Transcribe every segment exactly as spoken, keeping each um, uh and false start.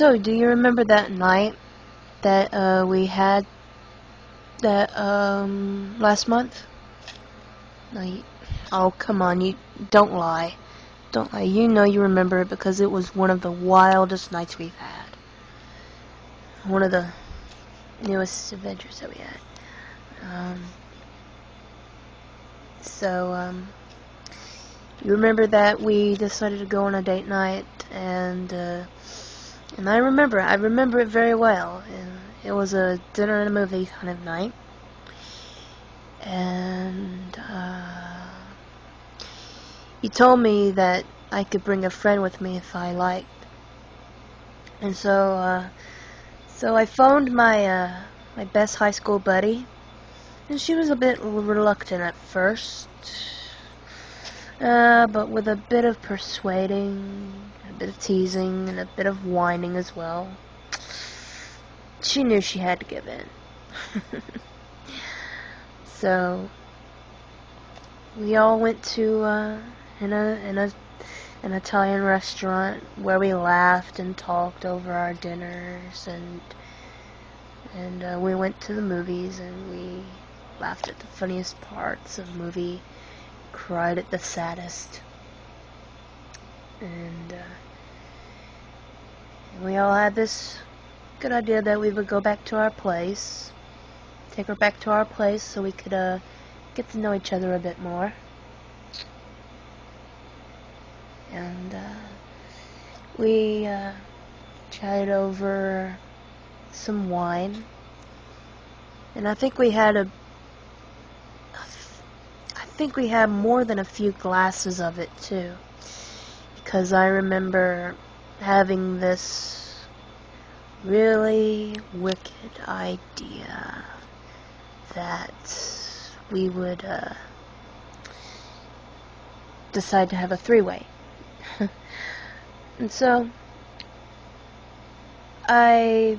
So, do you remember that night that uh, we had that um, last month? No, you, oh, come on, you don't lie. Don't lie. You know you remember it because it was one of the wildest nights we've had. One of the newest adventures that we had. Um, so, um, you remember that we decided to go on a date night, and uh, and I remember, I remember it very well. And it was a dinner and a movie kind of night, and uh, you told me that I could bring a friend with me if I liked, and so uh, so I phoned my uh, my best high school buddy, and she was a bit reluctant at first. Uh, but with a bit of persuading, a bit of teasing, and a bit of whining as well, she knew she had to give in. So we all went to uh, in a in a an Italian restaurant where we laughed and talked over our dinners, and and uh, we went to the movies, and we laughed at the funniest parts of the movie, cried at the saddest. And uh, we all had this good idea that we would go back to our place, take her back to our place so we could uh, get to know each other a bit more. And uh, we uh, chatted over some wine, and I think we had a I think we had more than a few glasses of it too, because I remember having this really wicked idea that we would uh, decide to have a three-way. And so I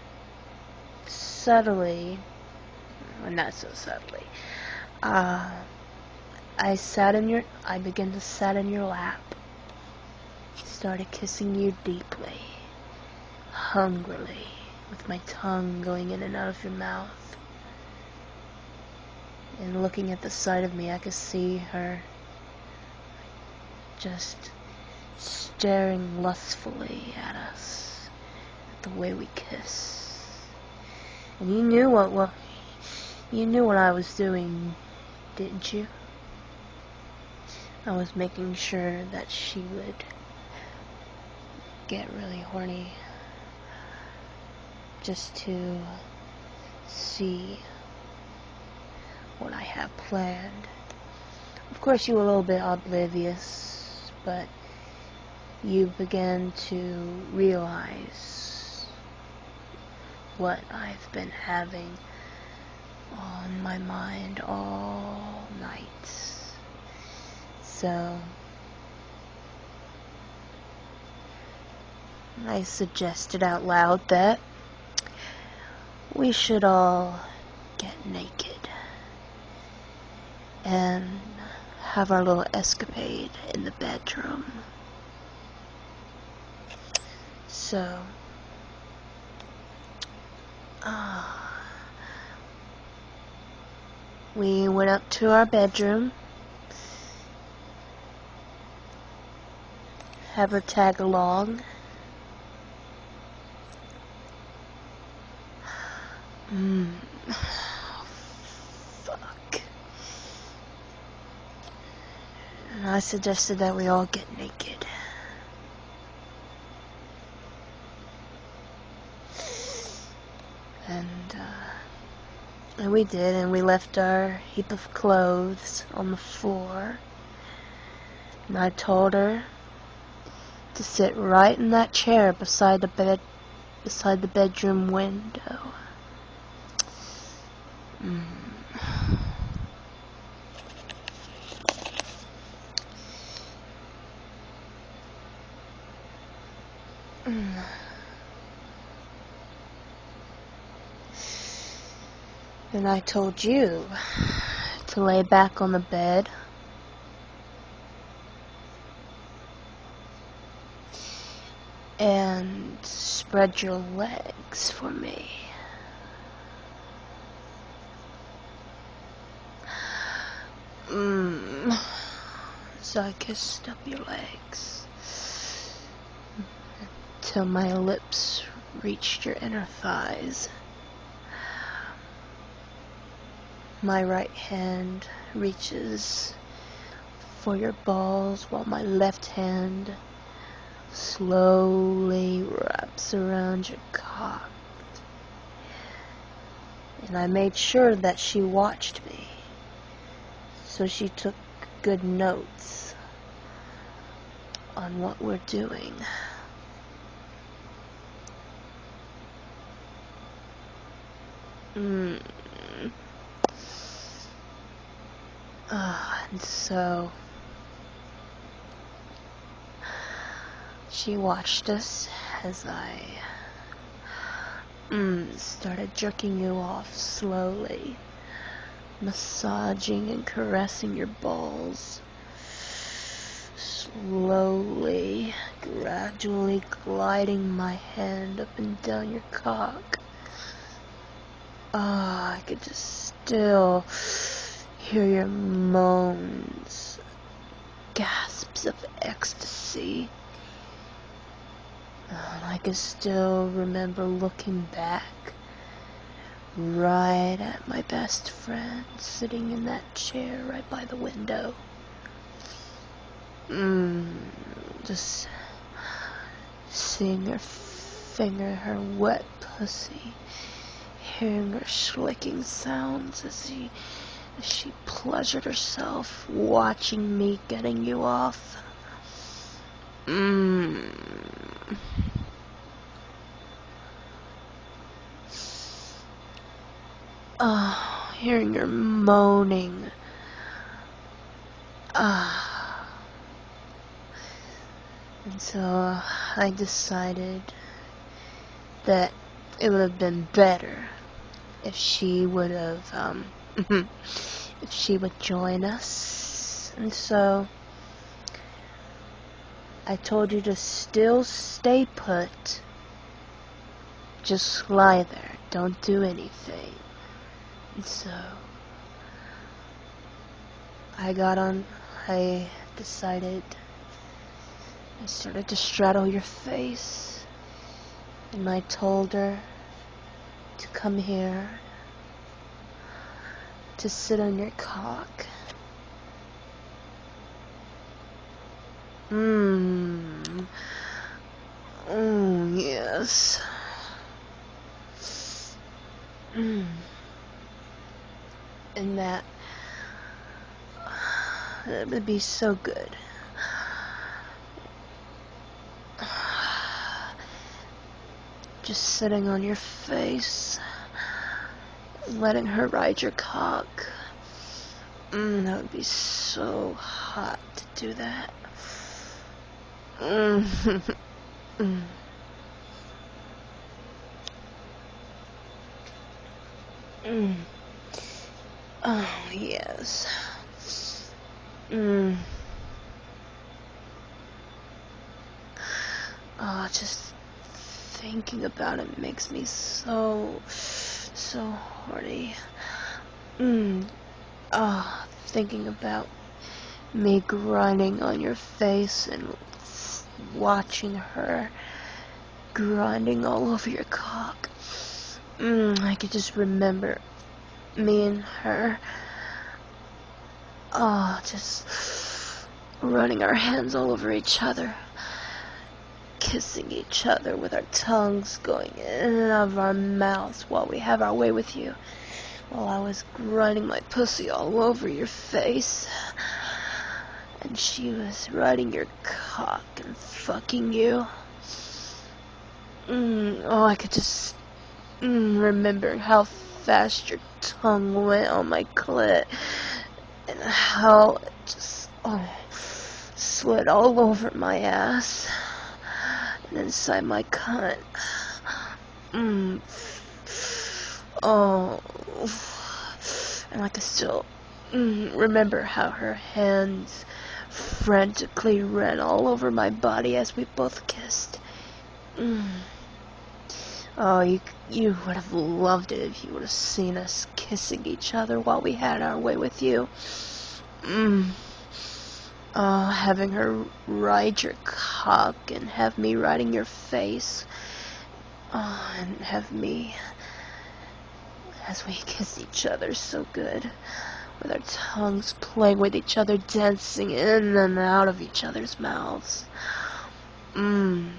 subtly, well, not so subtly, uh, I sat in your, I began to sat in your lap, started kissing you deeply, hungrily, with my tongue going in and out of your mouth. And looking at the side of me, I could see her just staring lustfully at us, at the way we kiss. And you knew what, what, you knew what I was doing, didn't you? I was making sure that she would get really horny, just to see what I have planned. Of course, you were a little bit oblivious, but you began to realize what I've been having on my mind all night. So I suggested out loud that we should all get naked and have our little escapade in the bedroom. So, uh, we went up to our bedroom, have her tag along. Mm. Fuck. And I suggested that we all get naked. And, uh, and we did, and we left our heap of clothes on the floor. And I told her to sit right in that chair beside the bed, beside the bedroom window. Mm. Mm. And I told you to lay back on the bed and spread your legs for me. Mmm. So I kissed up your legs till my lips reached your inner thighs. My right hand reaches for your balls while my left hand slowly wraps around your cock. And I made sure that she watched me, so she took good notes on what we're doing. Mm. Ah, and so she watched us as I mm, started jerking you off slowly, massaging and caressing your balls, slowly, gradually gliding my hand up and down your cock. Ah, I could just still hear your moans, gasps of ecstasy. And I can still remember looking back right at my best friend sitting in that chair right by the window. Mmm, just seeing her finger her wet pussy, hearing her slicking sounds as she, as she pleasured herself watching me getting you off. Mmm. Oh, hearing her moaning. Ah. And so I decided that it would have been better if she would have, um, if she would join us. And so I told you to still stay put. Just lie there. Don't do anything. And so I got on, I decided, I started to straddle your face, and I told her to come here, to sit on your cock. Mmm. Mmm, yes. Mmm. And that, that would be so good. Just sitting on your face, letting her ride your cock. Mmm, that would be so hot to do that. Mmm. mm. Mm. Oh, yes. Mmm. Oh, just thinking about it makes me so, so horny. Mmm. Ah, oh, thinking about me grinding on your face and watching her grinding all over your cock. Mmm, I could just remember me and her, oh, just running our hands all over each other, kissing each other with our tongues going in and out of our mouths while we have our way with you, while I was grinding my pussy all over your face, and she was riding your cock and fucking you. Mm, oh, I could just mm, remember how fast your tongue went on my clit, and how it just oh, slid all over my ass and inside my cunt. Mm. Oh, and I can still mm, remember how her hands frantically ran all over my body as we both kissed, Mm. Oh, you you would have loved it if you would have seen us kissing each other while we had our way with you. Mm. Oh, having her ride your cock and have me riding your face. Oh, and have me as we kiss each other so good, with our tongues playing with each other, dancing in and out of each other's mouths. Mmm.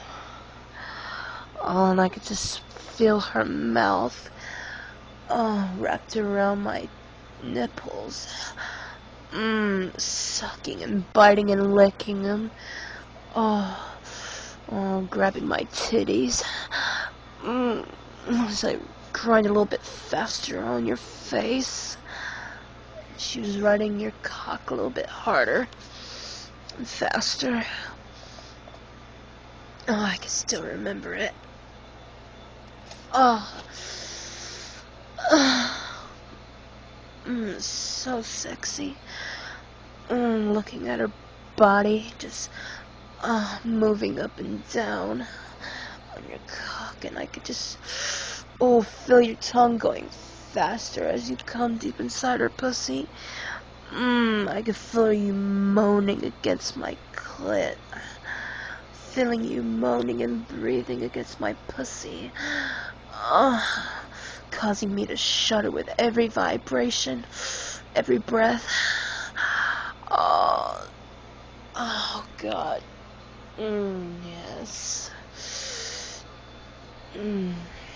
Oh, and I could just feel her mouth, oh, wrapped around my nipples. Mmm, sucking and biting and licking them. Oh, oh, grabbing my titties. Mmm, as I grind a little bit faster on your face. She was riding your cock a little bit harder and faster. Oh, I can still remember it. Oh, mm, so sexy. Mm, looking at her body, just uh, moving up and down on your cock, and I could just, oh, feel your tongue going faster as you come deep inside her pussy. Mmm, I could feel you moaning against my clit. Feeling you moaning and breathing against my pussy. Oh, causing me to shudder with every vibration, every breath. Oh, oh God. Mmm, yes. Mmm.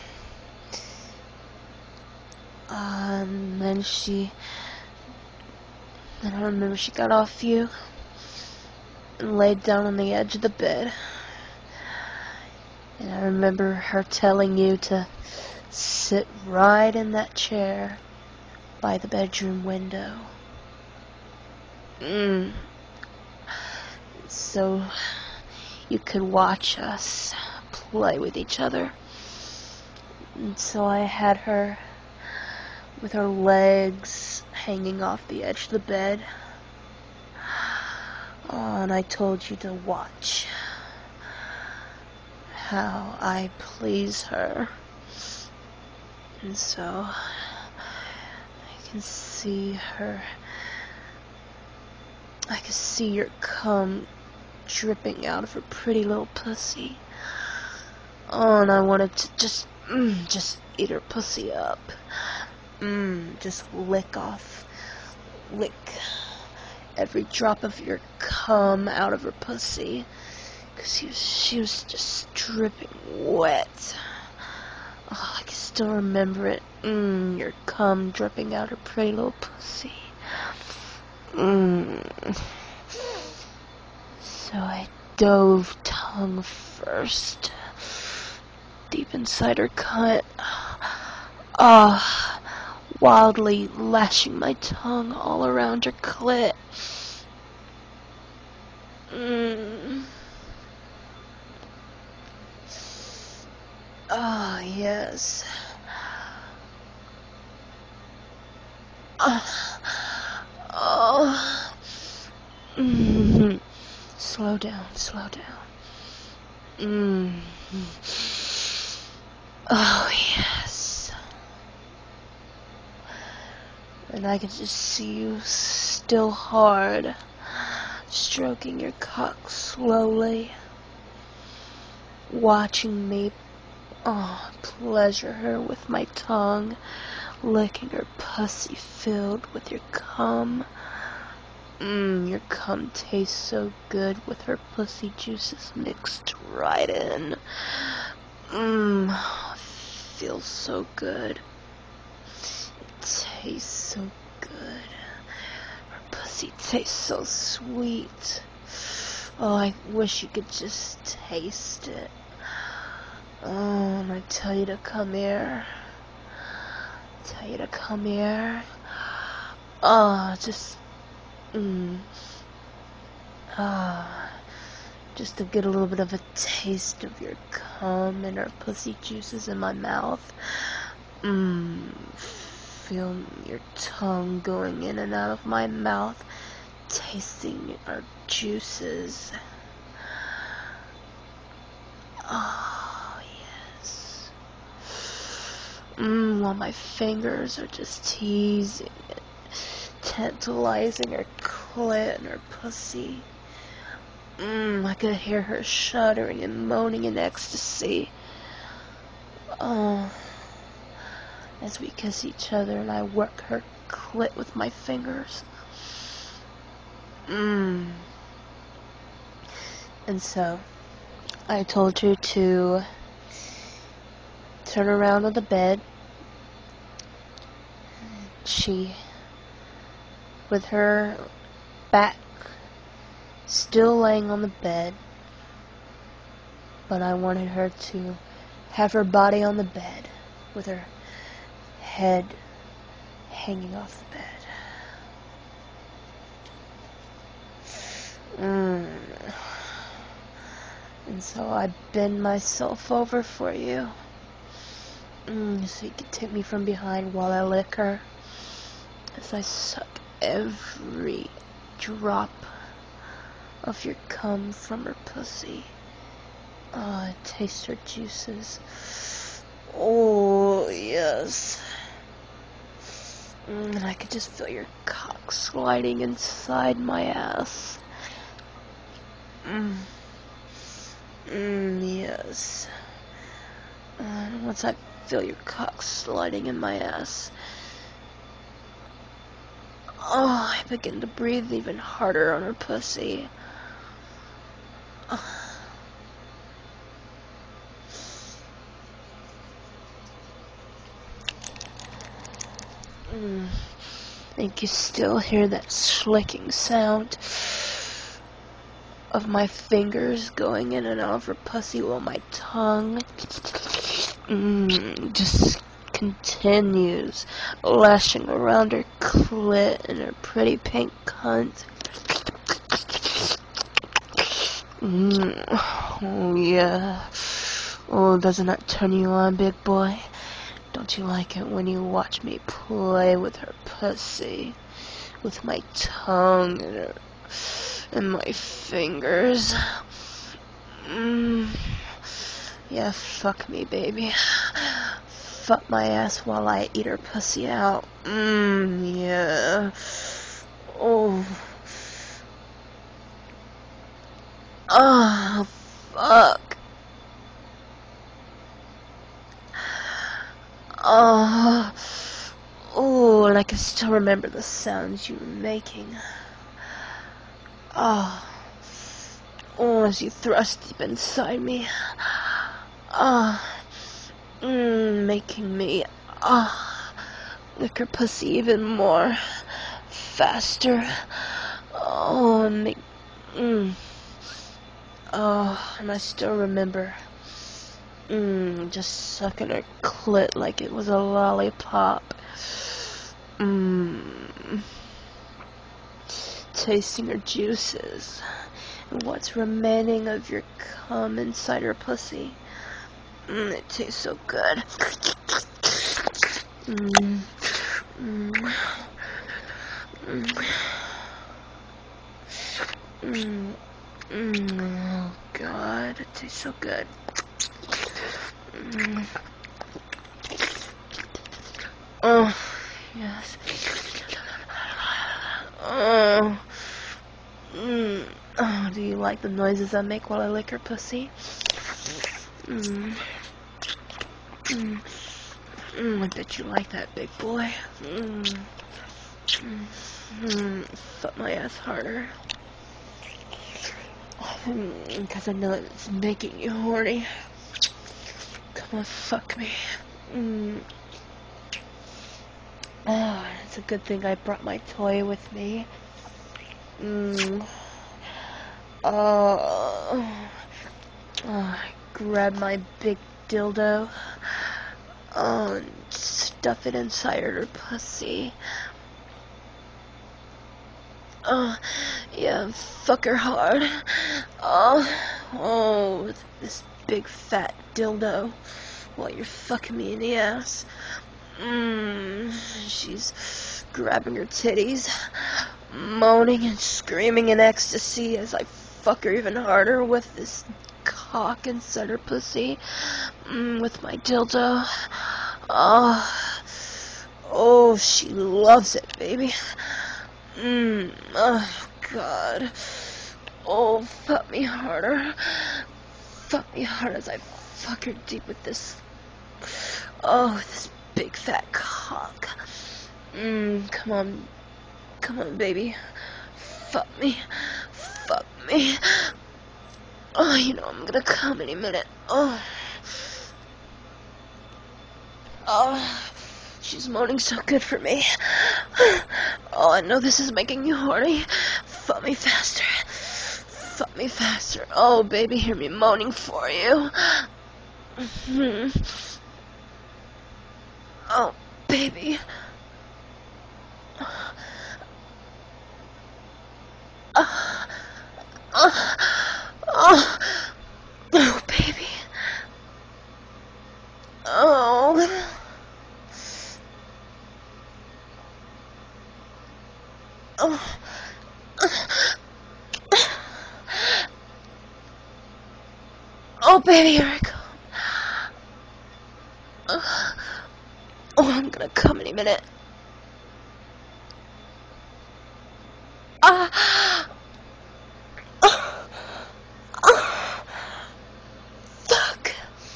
Uh, and then she, then I remember she got off you and laid down on the edge of the bed. And I remember her telling you to sit right in that chair by the bedroom window. Mm. So you could watch us play with each other. And so I had her with her legs hanging off the edge of the bed. Oh, and I told you to watch how I please her. And so I can see her, I can see your cum dripping out of her pretty little pussy. Oh, and I wanted to just, mm, just eat her pussy up. Mmm, just lick off, lick every drop of your cum out of her pussy. Cause she was, she was just dripping wet. Oh, I can still remember it. Mmm, your cum dripping out her pretty little pussy. Mmm. So I dove tongue first, deep inside her cunt. Ah, oh, wildly lashing my tongue all around her clit. Mmm. Ah, oh, yes. Oh. Oh. Mm-hmm. Slow down, slow down. Mm. Oh, yes. And I can just see you still hard, stroking your cock slowly, watching me, oh, pleasure her with my tongue, licking her pussy filled with your cum. Mmm, your cum tastes so good with her pussy juices mixed right in. Mmm, feels so good. It tastes so good. Her pussy tastes so sweet. Oh, I wish you could just taste it. Oh, and I tell you to come here. Tell you to come here. Oh, just, mmm. Ah, just to get a little bit of a taste of your cum and her pussy juices in my mouth. Mmm, feel your tongue going in and out of my mouth, tasting our juices. Ah. while my fingers are just teasing and tantalizing her clit and her pussy. Mmm, I could hear her shuddering and moaning in ecstasy. Oh, as we kiss each other and I work her clit with my fingers. Mmm. And so, I told her to turn around on the bed. She, with her back still laying on the bed, but I wanted her to have her body on the bed with her head hanging off the bed. Mm. And so I bend myself over for you, mm, so you can take me from behind while I lick her, as I suck every drop of your cum from her pussy. Ah, oh, taste her juices. Oh, yes. Mm, and I could just feel your cock sliding inside my ass. Mm. Mm, yes. And once I feel your cock sliding in my ass, oh, I begin to breathe even harder on her pussy. Oh. Mm. I can still hear that slicking sound of my fingers going in and out of her pussy while my tongue mm, just continues lashing around her clit and her pretty pink cunt. Mm. Oh yeah. Oh, doesn't that turn you on, big boy? Don't you like it when you watch me play with her pussy? With my tongue and, her, and my fingers? Mm. Yeah, fuck me, baby. Fuck my ass while I eat her pussy out. Mmm, yeah. Oh. Oh, fuck. Oh. Oh, and I can still remember the sounds you were making. Oh. Oh, as you thrust deep inside me. Ah. Oh. Mmm, making me. Ah. Oh, lick her pussy even more. Faster. Oh, and make. Mmm. Oh, and I still remember. Mmm, just sucking her clit like it was a lollipop. Mmm. Tasting her juices. And what's remaining of your cum inside her pussy. Mmm, it tastes so good. Mmm. Mmm. Mmm. Mmm. Mmm. Oh, God. It tastes so good. Mmm. Oh, yes. Oh. Mm. Oh, do you like the noises I make while I lick her pussy? Mm. Mm. Mm. I bet you like that, big boy. Mm. Mm. Mm. Fuck my ass harder. Because I know it's making you horny. Come on, fuck me. Mm. Oh, it's a good thing I brought my toy with me. Mm. Oh. Oh, I grab my big dildo. Oh, and stuff it inside her pussy. Oh, yeah, fuck her hard. Oh, oh, with this big fat dildo while you're fucking me in the ass. Mmm, she's grabbing her titties, moaning and screaming in ecstasy as I fuck her even harder with this cock inside her pussy. Mmm, with my dildo. Oh, Oh, she loves it, baby. Mmm. Oh, God. Oh, fuck me harder. Fuck me hard as I fuck her deep with this. Oh, this big fat cock. Mmm, come on. Come on, baby. Fuck me. Fuck me. Oh, you know I'm gonna come any minute. Oh. Oh. She's moaning so good for me. Oh, I know this is making you horny. Fuck me faster. Fuck me faster. Oh, baby, hear me moaning for you. Oh, baby. Oh, oh, oh, oh, baby. Oh. Oh. Oh, baby, here I go. Oh, I'm gonna come any minute. Ah. Oh. Oh. Fuck.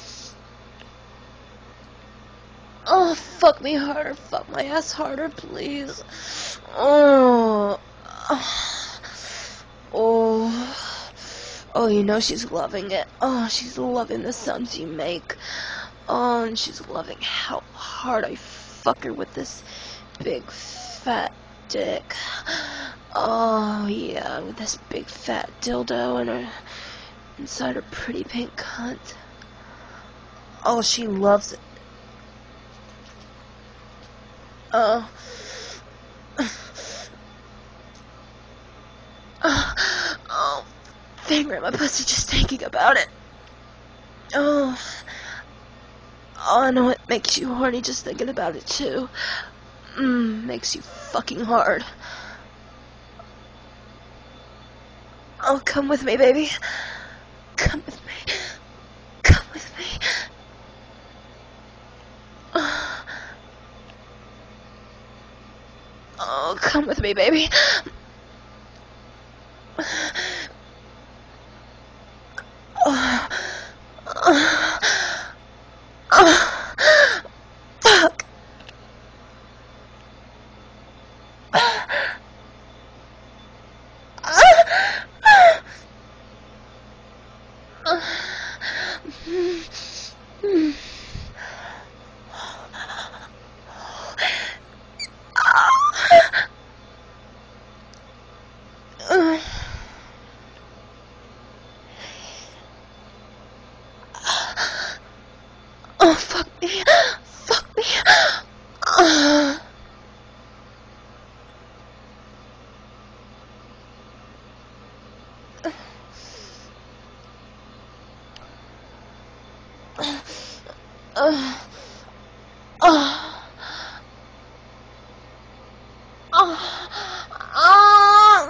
Oh, fuck me harder. Fuck my ass harder, please. Oh. Oh. Oh, you know she's loving it. Oh, she's loving the sounds you make. Oh, and she's loving how hard I fuck her with this big fat dick. Oh, yeah, with this big fat dildo in her, inside her pretty pink cunt. Oh, she loves it. Oh. Oh, oh, finger in my pussy just thinking about it. Oh. Oh, I know it makes you horny just thinking about it, too. Mmm, makes you fucking hard. Oh, come with me, baby. Come with me. Come with me. Oh, oh come with me, baby. Oh, oh, oh, fuck. Oh, fuck me. Fuck me. Uh, uh, uh, uh, uh,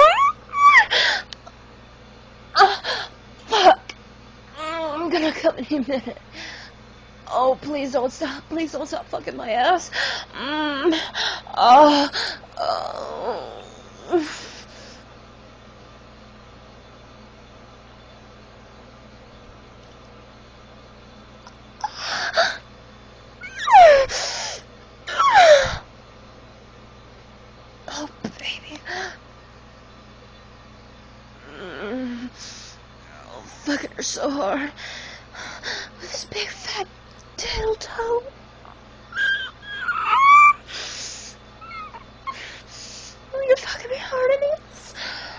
uh, fuck. I'm gonna come in a minute. Oh, please don't stop. Please don't stop fucking my ass. Mm. Oh. Oh. Oh, baby. Mm. Oh, fucking her so hard. With this big fat dildo. Oh, you're fucking me hard in this.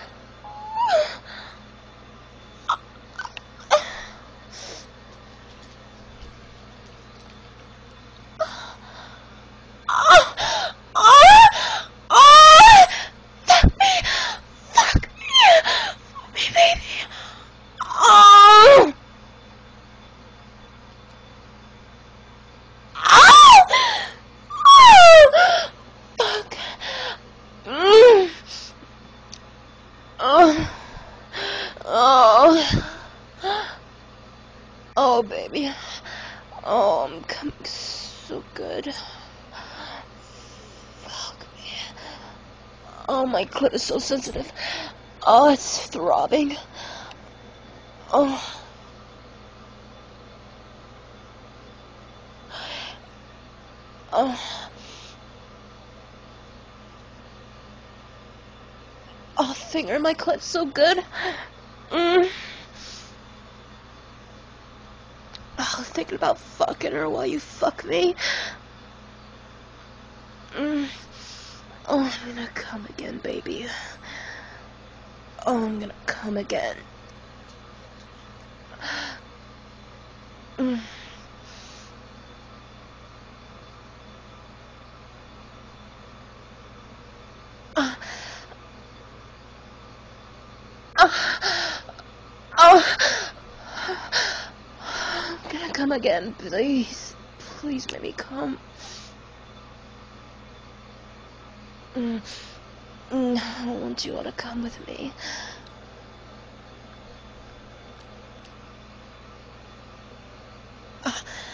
Oh, oh, oh, fuck me, fuck me, fuck me, baby. Oh, oh, oh, fuck. Mm. Oh, oh, oh, baby. Oh, I'm coming so good. Oh, my clit is so sensitive. Oh, it's throbbing. Oh. Oh. Oh, finger my clit so good. Mm. Oh, thinking about fucking her while you fuck me. Mm. Oh, I'm gonna come again, baby. Oh, I'm gonna come again. Mm. Uh. Uh. Oh. I'm gonna come again, please. Please let me come. Mm. Mm. I want you all to come with me. Uh.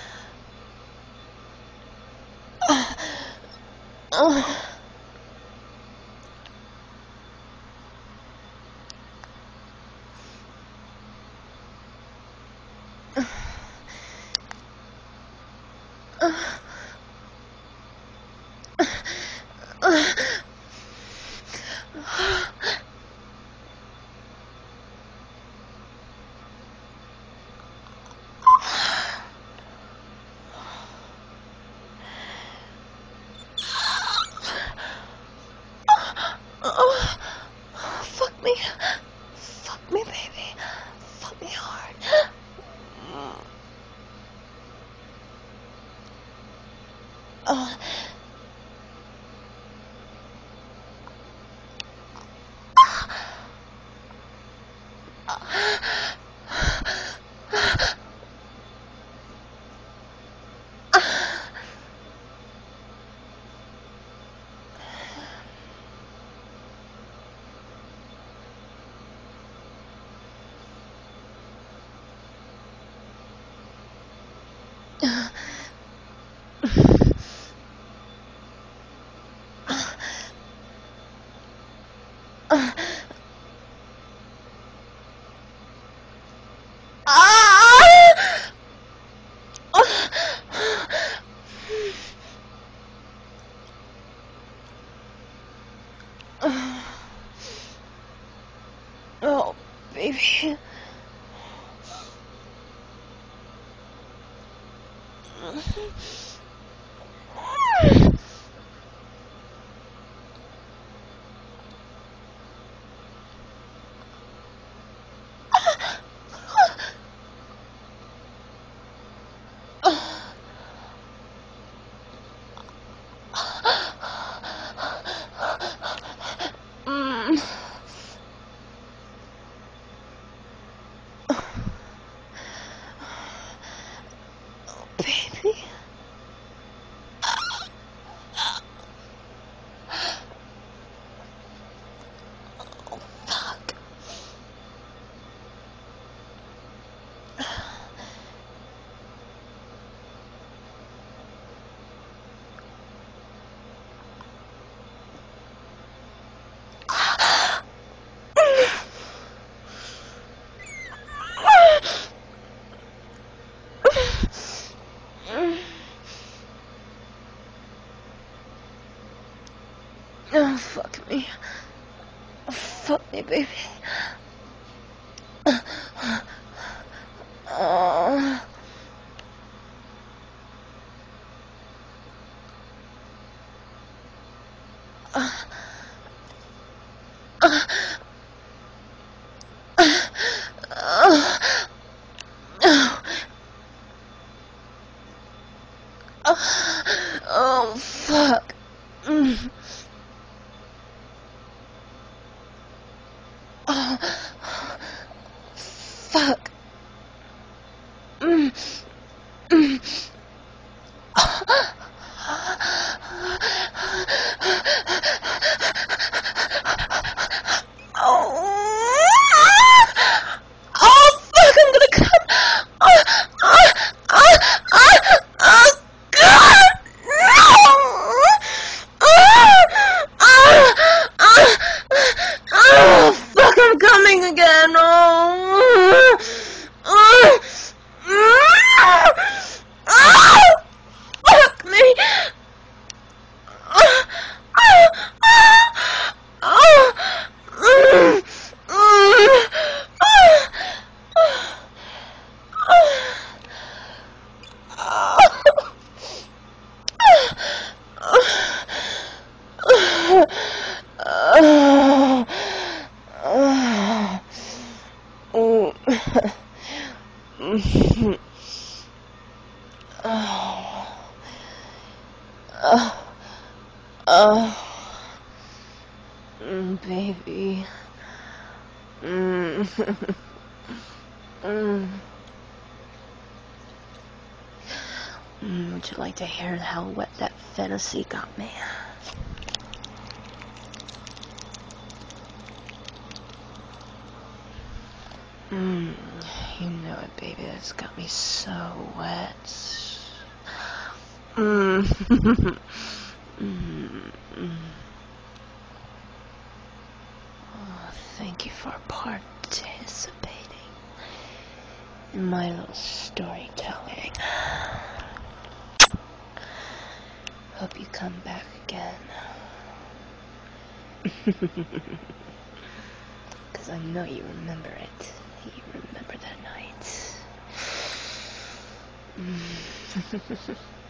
Uh. Uh. Oh, fuck me. Fuck me, baby. Fuck me hard. Oh. Oh, baby. Mm. Oh, baby. Oh, fuck. Oh, fuck me. Oh, fuck me, baby. Oh. Oh, fuck. Mm. Oh. Oh. Oh. Oh. Mm, baby. Mm. mm. Mm, would you like to hear how wet that fantasy got me? Mm, you know it, baby. That's got me so wet. Mm. mm. mm. Oh, thank you for participating in my little storytelling. Hope you come back again. Because I know you remember it. You remember that night. Mm.